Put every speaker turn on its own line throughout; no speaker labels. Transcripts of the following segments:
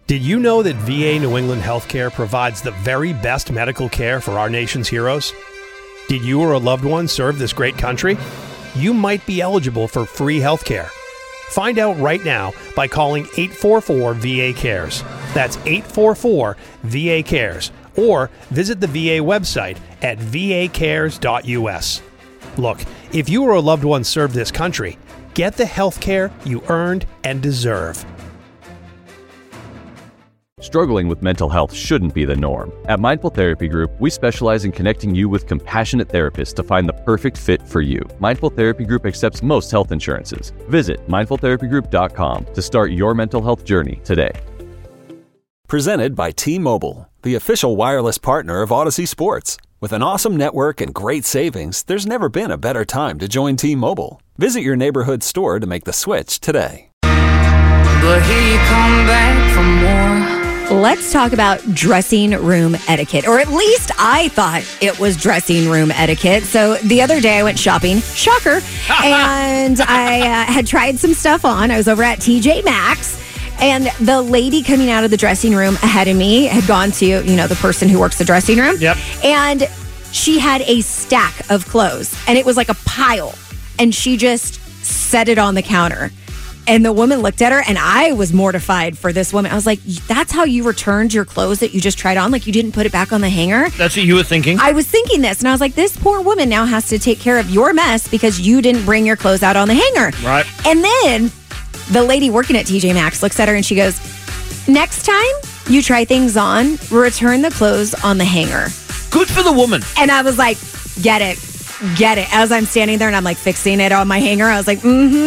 Did you know that VA New England Healthcare provides the very best medical care for our nation's heroes? Did you or a loved one serve this great country? You might be eligible for free healthcare. Find out right now by calling 844-VA-CARES. That's 844-VA-CARES. Or visit the VA website at vacares.us. Look, if you or a loved one served this country, get the health care you earned and deserve.
Struggling with mental health shouldn't be the norm. At Mindful Therapy Group, we specialize in connecting you with compassionate therapists to find the perfect fit for you. Mindful Therapy Group accepts most health insurances. Visit mindfultherapygroup.com to start your mental health journey today.
Presented by T-Mobile, the official wireless partner of Odyssey Sports. With an awesome network and great savings, there's never been a better time to join T-Mobile. Visit your neighborhood store to make the switch today.
But here you come back for more.
Let's talk about dressing room etiquette, or at least I thought it was dressing room etiquette. So the other day I went shopping, shocker, and I had tried some stuff on. I was over at TJ Maxx, and the lady coming out of the dressing room ahead of me had gone to, the person who works the dressing room.
Yep.
And she had a stack of clothes, and it was like a pile, and she just set it on the counter. And the woman looked at her, and I was mortified for this woman. I was like, that's how you returned your clothes that you just tried on? Like, you didn't put it back on the hanger?
That's what you were thinking?
I was thinking this, and I was like, this poor woman now has to take care of your mess because you didn't bring your clothes out on the hanger.
Right.
And then the lady working at TJ Maxx looks at her, and she goes, next time you try things on, return the clothes on the hanger.
Good for the woman.
And I was like, get it. As I'm standing there and I'm like fixing it on my hanger, I was like,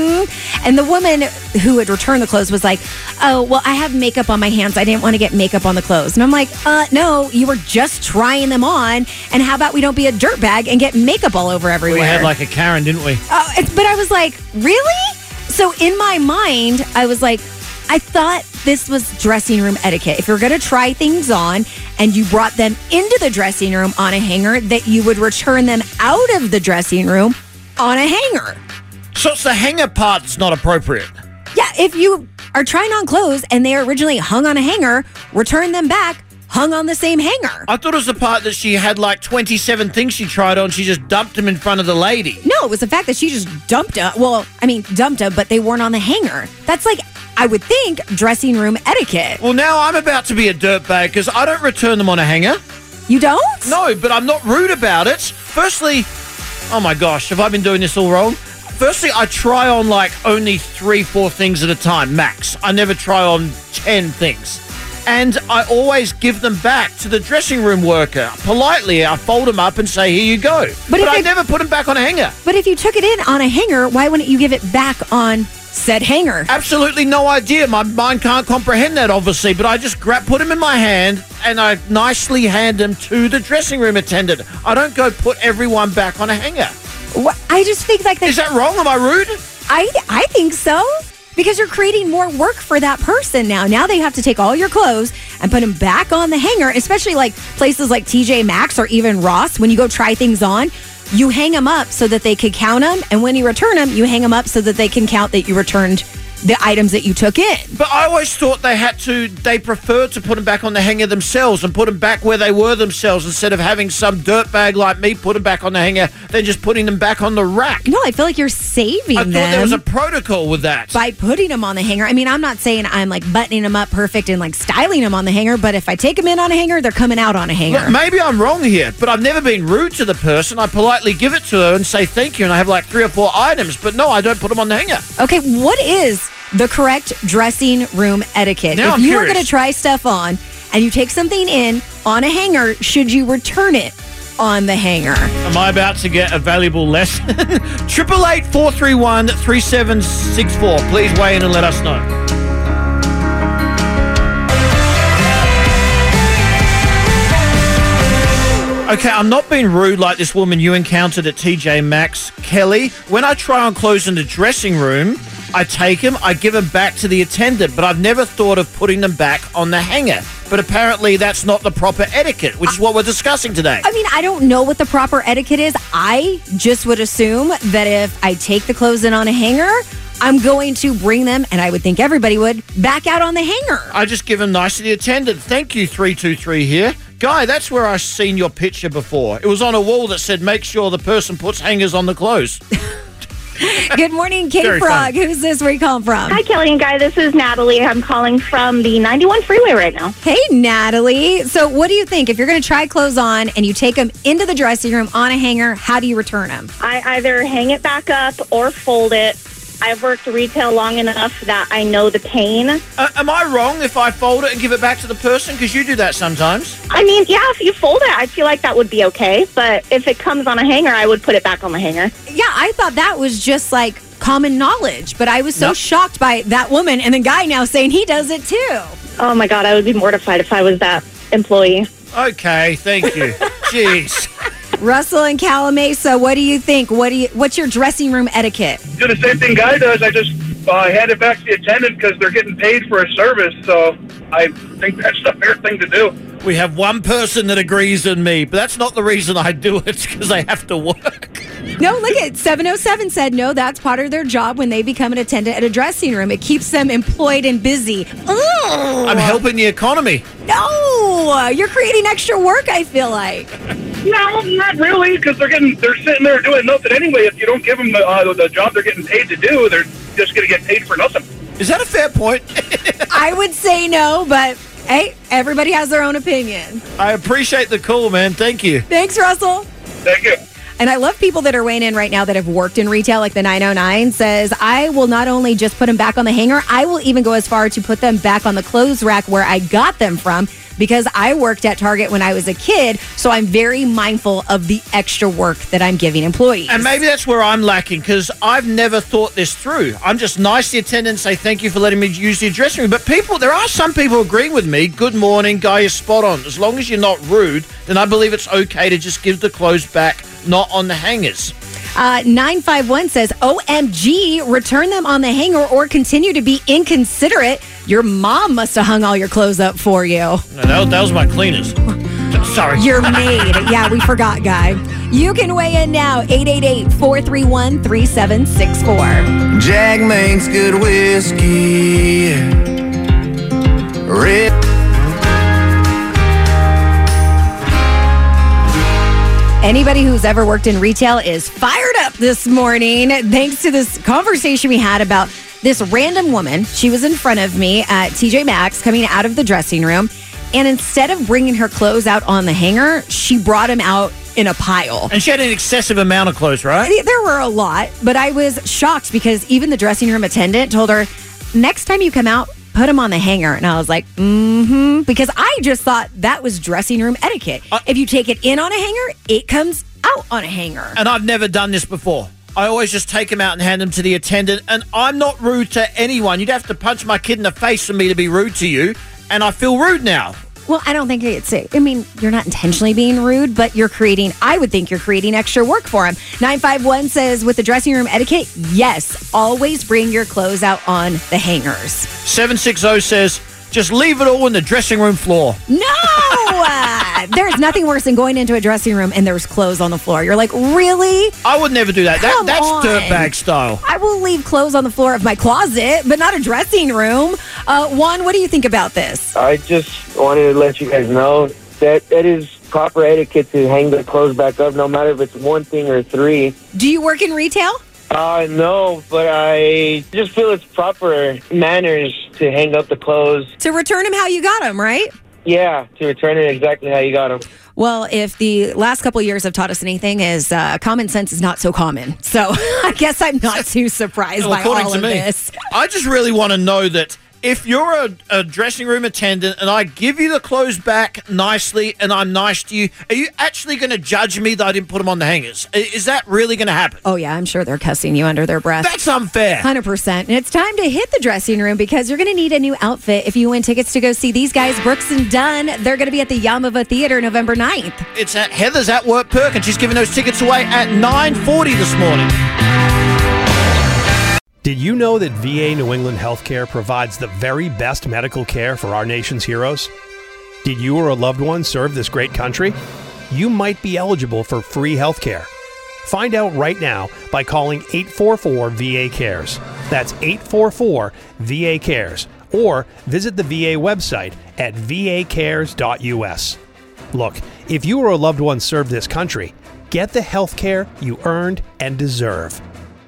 And the woman who had returned the clothes was like, oh, well, I have makeup on my hands. I didn't want to get makeup on the clothes. And I'm like, no, you were just trying them on. And how about we don't be a dirtbag and get makeup all over everywhere?
We had like a Karen, didn't we?
But I was like, really? So in my mind, I was like, I thought this was dressing room etiquette. If you're going to try things on and you brought them into the dressing room on a hanger, that you would return them out of the dressing room on a hanger.
So it's the hanger part that's not appropriate.
Yeah, if you are trying on clothes and they are originally hung on a hanger, return them back hung on the same hanger.
I thought it was the part that she had like 27 things she tried on. She just dumped them in front of the lady.
No, it was the fact that she just dumped them. Well, dumped them, but they weren't on the hanger. That's like, I would think, dressing room etiquette.
Well, now I'm about to be a dirtbag because I don't return them on a hanger.
You don't?
No, but I'm not rude about it. Firstly, oh my gosh, have I been doing this all wrong? Firstly, I try on like only 3-4 things at a time, max. I never try on 10 things. And I always give them back to the dressing room worker. Politely, I fold them up and say, here you go. But I never put them back on a hanger.
But if you took it in on a hanger, why wouldn't you give it back on said hanger?
Absolutely no idea. My mind can't comprehend that, obviously. But I just put them in my hand and I nicely hand them to the dressing room attendant. I don't go put everyone back on a hanger.
What? I just think like that.
Is that wrong? Am I rude?
I think so. Because you're creating more work for that person now. Now they have to take all your clothes and put them back on the hanger, especially like places like TJ Maxx or even Ross. When you go try things on, you hang them up so that they can count them. And when you return them, you hang them up so that they can count that you returned the items that you took in.
But I always thought they preferred to put them back on the hanger themselves and put them back where they were themselves instead of having some dirtbag like me put them back on the hanger, then just putting them back on the rack.
No, I feel like you're saving them.
I thought there was a protocol with that.
By putting them on the hanger. I mean, I'm not saying I'm like buttoning them up perfect and like styling them on the hanger, but if I take them in on a hanger, they're coming out on a hanger.
Look, maybe I'm wrong here, but I've never been rude to the person. I politely give it to her and say thank you, and I have like 3 or 4 items, but no, I don't put them on the hanger.
Okay, what is the correct dressing room etiquette?
Now
if you are going to try stuff on and you take something in on a hanger, should you return it on the hanger?
Am I about to get a valuable lesson? 888-431-3764. Please weigh in and let us know. Okay, I'm not being rude like this woman you encountered at TJ Maxx, Kelly. When I try on clothes in the dressing room, I take them, I give them back to the attendant, but I've never thought of putting them back on the hanger. But apparently that's not the proper etiquette, which is what we're discussing today.
I mean, I don't know what the proper etiquette is. I just would assume that if I take the clothes in on a hanger, I'm going to bring them, and I would think everybody would, back out on the hanger.
I just give them nice to the attendant. Thank you, 323 here. Guy, that's where I've seen your picture before. It was on a wall that said, make sure the person puts hangers on the clothes.
Good morning, K Frog. Who's this? Where are you calling from?
Hi, Kelly and Guy. This is Natalie. I'm calling from the 91 freeway right now.
Hey, Natalie. So what do you think? If you're going to try clothes on and you take them into the dressing room on a hanger, how do you return them?
I either hang it back up or fold it. I've worked retail long enough that I know the pain.
Am I wrong if I fold it and give it back to the person? Because you do that sometimes.
I mean, yeah, if you fold it, I feel like that would be okay. But if it comes on a hanger, I would put it back on the hanger.
Yeah, I thought that was just like common knowledge, but I was so shocked by that woman and the guy now saying he does it too.
Oh my God, I would be mortified if I was that employee.
Okay, thank you. Jeez.
Russell and Calamasa, what do you think? What's your dressing room etiquette?
Do the same thing Guy does. I just hand it back to the attendant because they're getting paid for a service. So I think that's the fair thing to do.
We have one person that agrees with me, but that's not the reason I do it, because I have to work.
No, look at 707 said, no, that's part of their job when they become an attendant at a dressing room. It keeps them employed and busy. Ooh.
I'm helping the economy.
No, you're creating extra work, I feel like.
No, not really, because they're sitting there doing nothing anyway. If you don't give them the job they're getting paid to do, they're just going to get paid for nothing.
Is that a fair point?
I would say no, but hey, everybody has their own opinion.
I appreciate the call, man. Thank you.
Thanks, Russell.
Thank you.
And I love people that are weighing in right now that have worked in retail, like the 909 says, I will not only just put them back on the hanger, I will even go as far to put them back on the clothes rack where I got them from, because I worked at Target when I was a kid, so I'm very mindful of the extra work that I'm giving employees.
And maybe that's where I'm lacking, because I've never thought this through. I'm just nice to the attendant and say thank you for letting me use the dressing room. But there are some people agreeing with me. Good morning, Guy, is spot on. As long as you're not rude, then I believe it's okay to just give the clothes back, not on the hangers.
951 says, OMG, return them on the hanger or continue to be inconsiderate. Your mom must have hung all your clothes up for you.
No, that was my cleaners. Sorry.
Your maid. Yeah, we forgot, Guy. You can weigh in now, 888-431-3764.
Jack makes good whiskey. Red.
Anybody who's ever worked in retail is fired up this morning thanks to this conversation we had about this random woman. She was in front of me at TJ Maxx coming out of the dressing room, and instead of bringing her clothes out on the hanger, she brought them out in a pile.
And she had an excessive amount of clothes, right?
There were a lot, but I was shocked because even the dressing room attendant told her, next time you come out, put them on the hanger. And I was like, because I just thought that was dressing room etiquette. If you take it in on a hanger, it comes out on a hanger.
And I've never done this before. I always just take them out and hand them to the attendant. And I'm not rude to anyone. You'd have to punch my kid in the face for me to be rude to you. And I feel rude now.
Well, I don't think you're not intentionally being rude, but I would think you're creating extra work for him. 951 says, with the dressing room etiquette, yes, always bring your clothes out on the hangers.
760 says, just leave it all in the dressing room floor.
No! There's nothing worse than going into a dressing room and there's clothes on the floor. You're like, really?
I would never do that. That's dirtbag style.
I will leave clothes on the floor of my closet, but not a dressing room. Juan, what do you think about this?
I just wanted to let you guys know that it is proper etiquette to hang the clothes back up, no matter if it's one thing or three.
Do you work in retail?
No, but I just feel it's proper manners to hang up the clothes.
To return them how you got them, right?
Yeah, to return it exactly how you got them.
Well, if the last couple of years have taught us anything, is common sense is not so common. So I guess I'm not too surprised by all of this.
I just really want to know that if you're a dressing room attendant and I give you the clothes back nicely and I'm nice to you, are you actually going to judge me that I didn't put them on the hangers? Is that really going to happen?
Oh, yeah. I'm sure they're cussing you under their breath.
That's unfair.
100%. And it's time to hit the dressing room because you're going to need a new outfit if you win tickets to go see these guys, Brooks and Dunn. They're going to be at the Yamava Theater November 9th.
It's at Heather's at Work Perk, and she's giving those tickets away at 9:40 this morning.
Did you know that VA New England Healthcare provides the very best medical care for our nation's heroes? Did you or a loved one serve this great country? You might be eligible for free healthcare. Find out right now by calling 844-VA-CARES. That's 844-VA-CARES. Or visit the VA website at vacares.us. Look, if you or a loved one serve this country, get the health care you earned and deserve.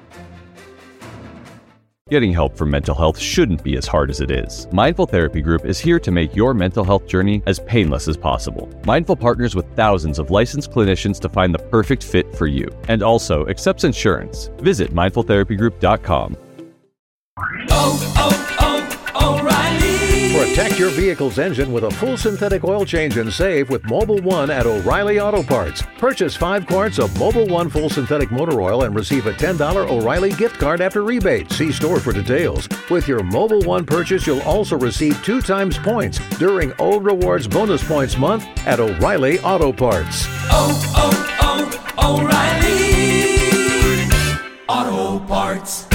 Getting help for mental health shouldn't be as hard as it is. Mindful Therapy Group is here to make your mental health journey as painless as possible. Mindful partners with thousands of licensed clinicians to find the perfect fit for you, and also accepts insurance. Visit mindfultherapygroup.com.
Protect your vehicle's engine with a full synthetic oil change and save with Mobil 1 at O'Reilly Auto Parts. Purchase 5 quarts of Mobil 1 full synthetic motor oil and receive a $10 O'Reilly gift card after rebate. See store for details. With your Mobil 1 purchase, you'll also receive 2 times points during Old Rewards Bonus Points Month at O'Reilly Auto Parts.
O'Reilly Auto Parts.